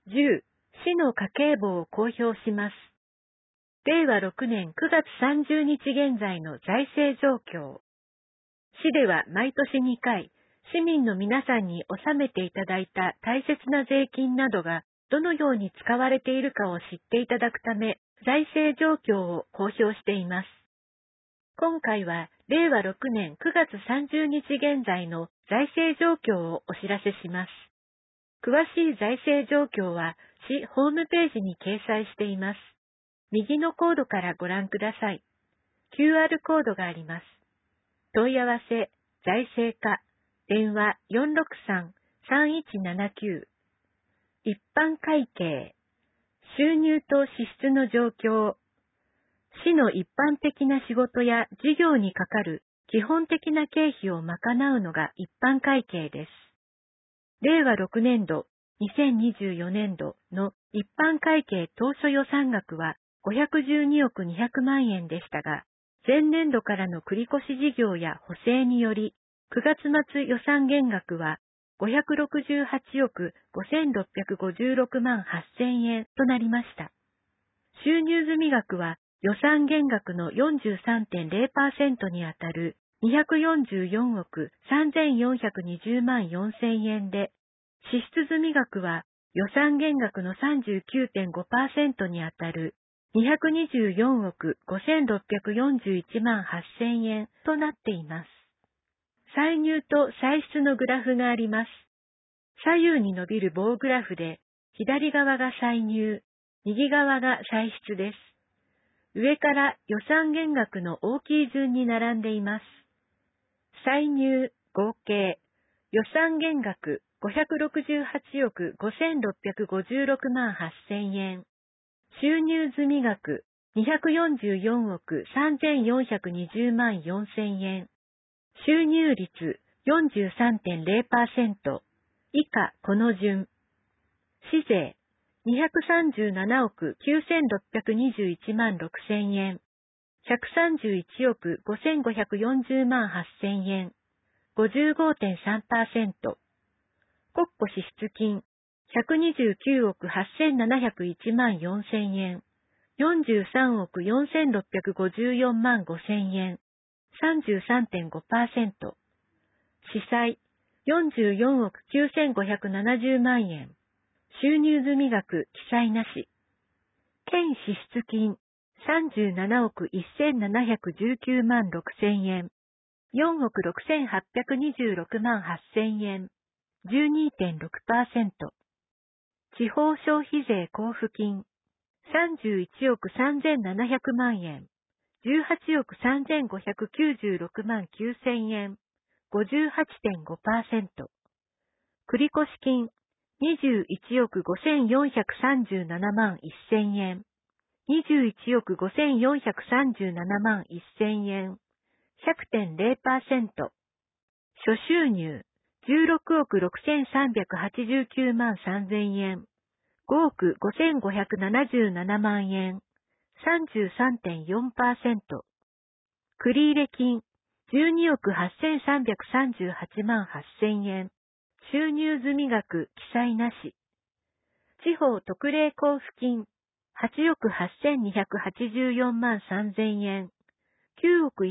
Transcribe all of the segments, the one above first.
10、市の家計簿を公表します。令和6年9月30日現在の財政状況。市では毎年2回、市民の皆さんに納めていただいた大切な税金などがどのように使われているかを知っていただくため、財政状況を公表しています。今回は令和6年9月30日現在の財政状況をお知らせします。詳しい財政状況は市ホームページに掲載しています。右のコードからご覧ください。QR コードがあります。問い合わせ、財政課、電話463-3179。一般会計、収入と支出の状況。市の一般的な仕事や事業にかかる基本的な経費を賄うのが一般会計です。令和6年度、2024年度の一般会計当初予算額は512億200万円でしたが、前年度からの繰越事業や補正により、9月末予算減額は568億5656万8000円となりました。収入済額は予算減額の 43.0% にあたる244億3420万4000円で、支出済額は予算減額の 39.5% にあたる224億5641万8000円となっています。歳入と歳出のグラフがあります。左右に伸びる棒グラフで、左側が歳入、右側が歳出です。上から予算減額の大きい順に並んでいます。歳入、合計、予算減額568億5656万8000円。収入済額244億3420万4000円。収入率 43.0%。以下この順。市税237億9621万6000円。131億5540万8000円。55.3%。国庫支出金129億8701万4000円。43億4654万5000円。33.5%。司債44億9570万円。収入済額記載なし。県支出金37億1719万6000円。4億6826万8000円。12.6%。地方消費税交付金31億3700万円。18億3596万9000円。58.5%。繰越金21億5437万1000円。21億5437万1000円。100.0%。諸収入16億6389万3000円。5億5577万円。33.4%。繰入金12億8338万8000円。収入済額記載なし。地方特例交付金8億8284万3000円。9億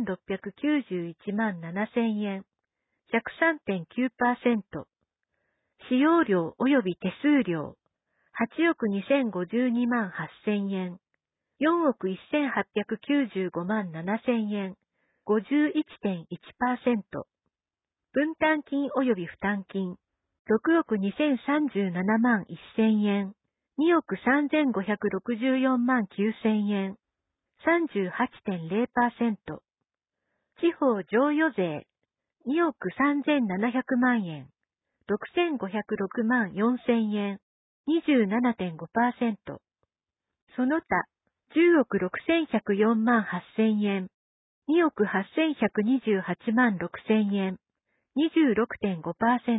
1691万7000円。103.9%。使用料及び手数料8億2052万8000円。4億1895万7000円。51.1%。分担金及び負担金6億2037万1000円。2億3564万9000円。38.0%。地方譲与税2億3700万円。6506万4000円。27.5%。その他、10億6104万8000円。2億8128万6000円。26.5%。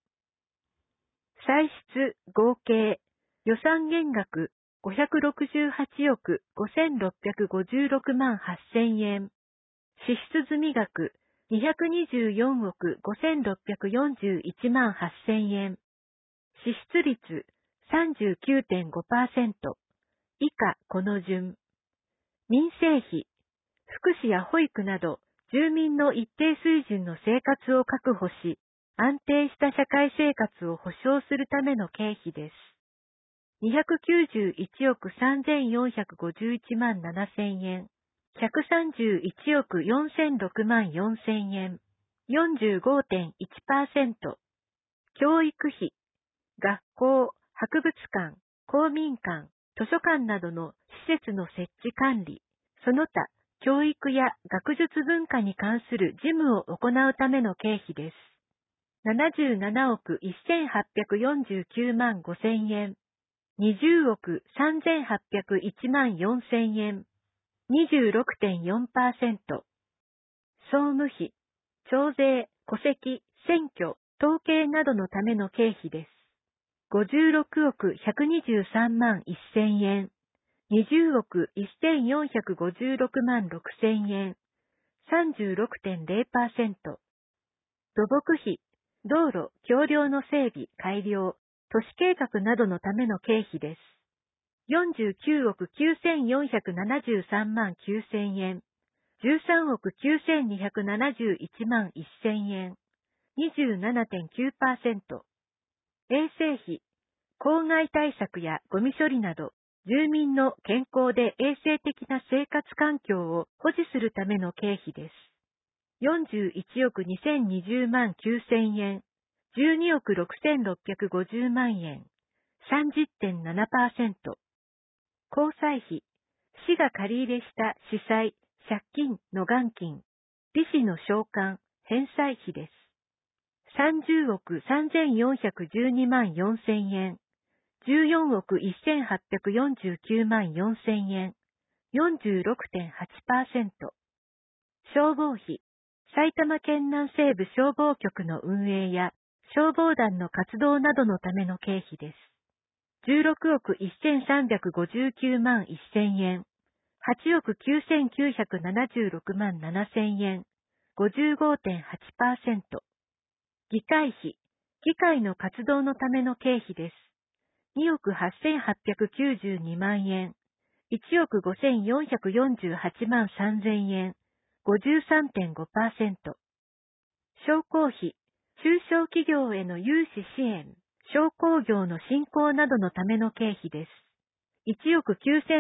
歳出合計予算減額568億5656万8000円。支出済額224億5641万8000円。支出率 39.5%。以下この順。民生費、福祉や保育など、住民の一定水準の生活を確保し、安定した社会生活を保障するための経費です。291億3451万7000円。131億4006万4000円。45.1%。教育費、学校、博物館、公民館、図書館などの施設の設置管理、その他、教育や学術文化に関する事務を行うための経費です。77億1849万5000円。20億3801万4000円。26.4%。総務費、徴税、戸籍、選挙、統計などのための経費です。56億123万1000円。20億1456万6000円。36.0%。土木費、道路、橋梁の整備、改良、都市計画などのための経費です。49億9473万9000円。13億9271万1000円。27.9%。衛生費、公害対策やゴミ処理など、住民の健康で衛生的な生活環境を保持するための経費です。41億2020万9000円。12億6650万円。30.7%。交際費、市が借り入れした市債、借金の元金、利子の償還、返済費です。30億3412万4000円。14億1849万4000円。46.8%。消防費、埼玉県南西部消防局の運営や消防団の活動などのための経費です。16億1359万1000円。8億9976万7000円。55.8%。議会費、議会の活動のための経費です。2億8892万円。1億5448万3000円。53.5%。商工費、中小企業への融資支援、商工業の振興などのための経費です。1億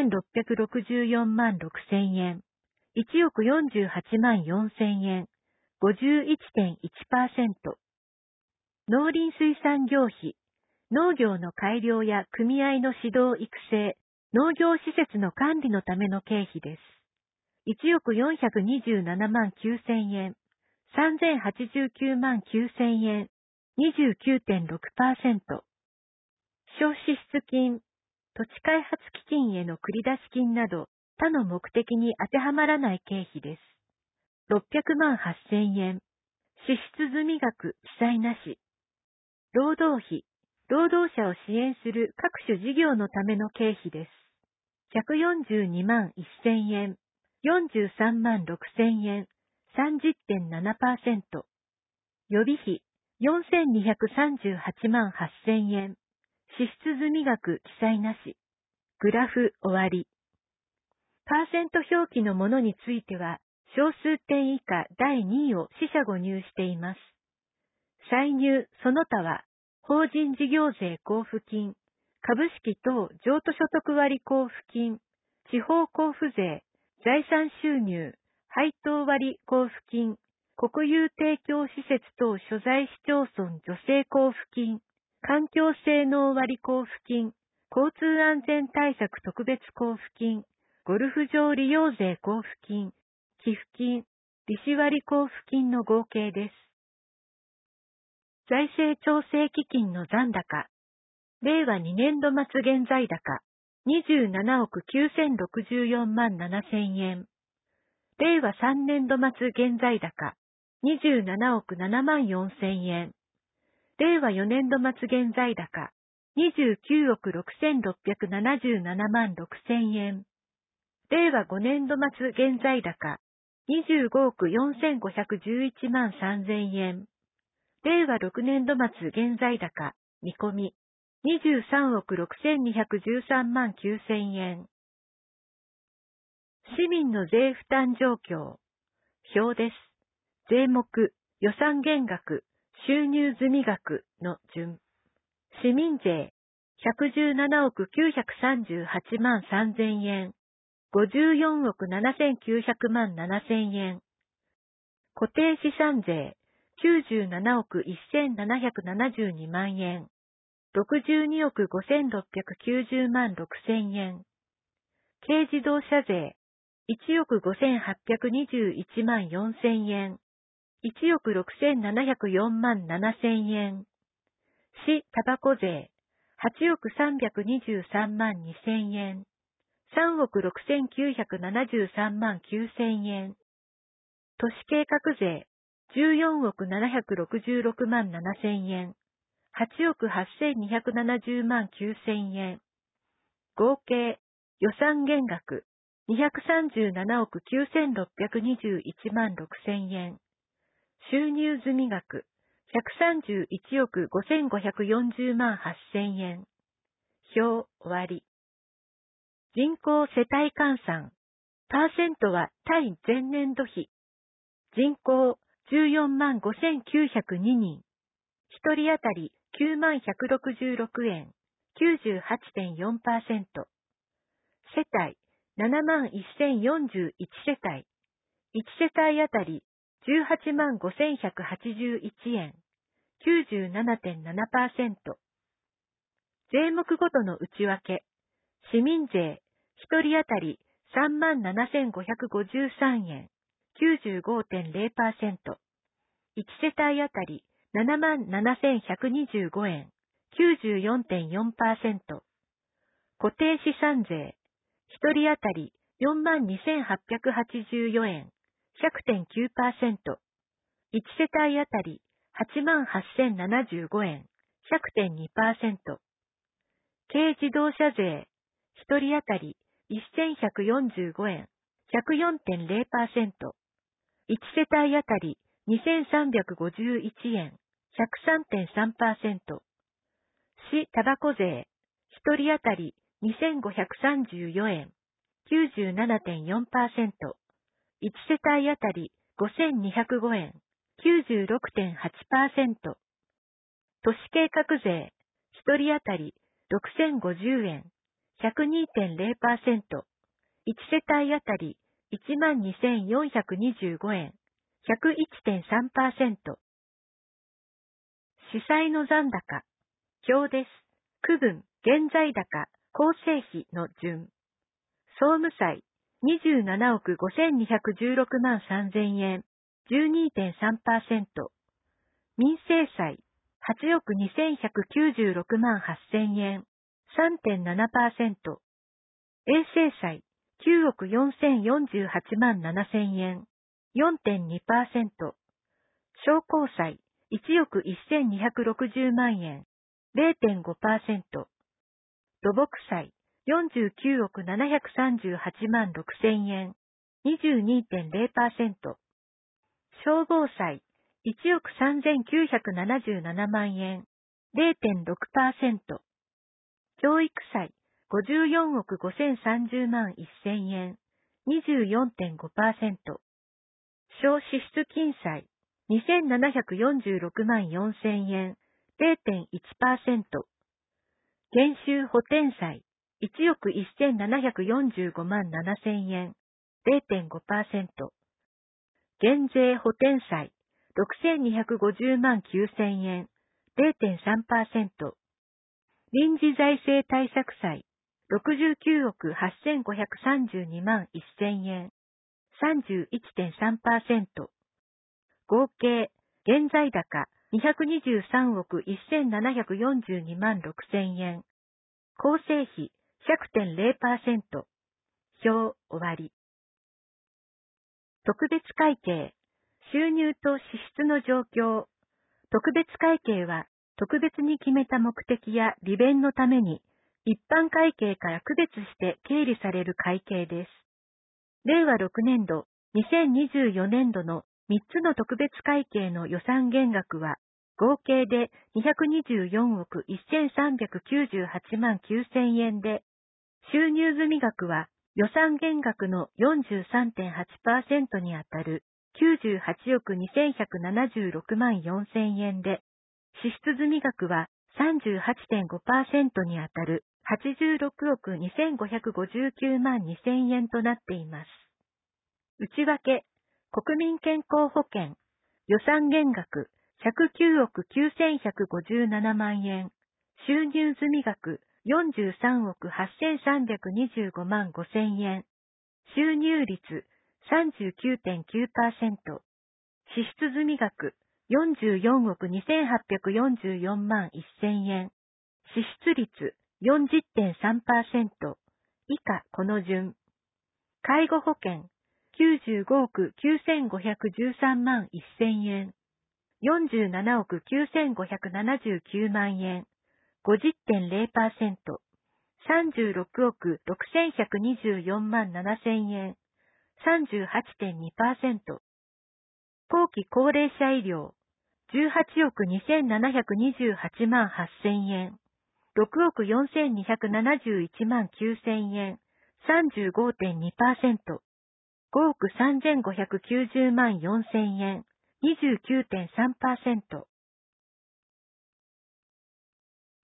9664万6000円。1億48万4000円。51.1%。農林水産業費、農業の改良や組合の指導育成、農業施設の管理のための経費です。1億427万9000円。3089万9000円。29.6%。消支出金、土地開発基金への繰出金など他の目的に当てはまらない経費です。600万8000円。支出済額記載なし。労働費、労働者を支援する各種事業のための経費です。142万1000円。43万6000円。30.7%。予備費、4238万8000円。支出済額記載なし。グラフ終わり。パーセント表記のものについては、小数点以下第2位を四捨五入しています。歳入その他は、法人事業税交付金、株式等譲渡所得割交付金、地方交付税、財産収入、配当割交付金、国有提供施設等所在市町村助成交付金、環境性能割交付金、交通安全対策特別交付金、ゴルフ場利用税交付金、寄付金、利子割交付金の合計です。財政調整基金の残高。令和2年度末現在高。27億9064万7000円。令和3年度末現在高。27億7万4000円。令和4年度末現在高。29億6677万6000円。令和5年度末現在高。25億4511万3000円。令和6年度末現在高、見込み。 23億6213万9000円。市民の税負担状況。表です。税目、予算減額、収入済み額の順。市民税、117億938万3000円。54億7900万7000円。固定資産税、97億1772万円。62億5690万6000円。軽自動車税、1億5821万4000円。1億6704万7000円。市タバコ税、8億323万2000円。3億6973万9000円。都市計画税、14億766万7000円。8億8270万9000円。合計、予算減額、237億9621万6000円。収入済み額、131億5540万8000円。表終わり。人口世帯換算。パーセントは対前年度比。人口14万5902人。一人当たり9万166円。98.4%。世帯7万1041世帯。1世帯当たり18万5181円。97.7%。税目ごとの内訳。市民税、一人当たり37,553円。95.0%。1世帯当たり77,125円。94.4%。固定資産税、一人当たり42,884円。100.9%。1世帯当たり88,075円。100.2%。軽自動車税、一人当たり1,145円。104.0%。1世帯当たり2,351円。103.3%。市タバコ税、一人当たり2,534円。97.4%。1世帯当たり5,205円。96.8%。都市計画税、一人当たり6,050円。102.0%。1世帯当たり12,425円。101.3%。司債の残高。表です。区分、現在高、構成費の順。総務債、27億5216万3000円。12.3%。民生債、8億2196万8000円。3.7%。衛生債、9億4048万7000円。4.2%。商工債、1億1260万円。0.5%。土木債、49億738万6000円。22.0%。消防債、1億3977万円。0.6%。教育債、54億5030万1000円。24.5%。小支出金債、2746万4000円。0.1%。減収補填債、1億1745万7000円。0.5%。減税補填債、6250万9000円。0.3%。臨時財政対策債、69億8532万1000円。31.3%。合計、現在高、223億1742万6000円。構成費 100.0%。表終わり。特別会計、収入と支出の状況。特別会計は、特別に決めた目的や利便のために、一般会計から区別して経理される会計です。令和6年度、2024年度の3つの特別会計の予算減額は、 合計で224億1398万9000円で、収入済額は予算減額の 43.8% にあたる98億2176万4000円で、支出済額は 38.5% にあたる86億2559万2000円となっています。内訳、国民健康保険、予算減額109億9157万円、収入済額43億8325万5000円、収入率 39.9%、支出済額44億2844万1000円、支出率 40.3%、以下この順。介護保険95億9513万1000円、47億9579万円、50.0%、36億6124万7000円、38.2%、後期高齢者医療、18億2728万8000円、6億4271万9000円、35.2%、5億3590万4000円、29.3%、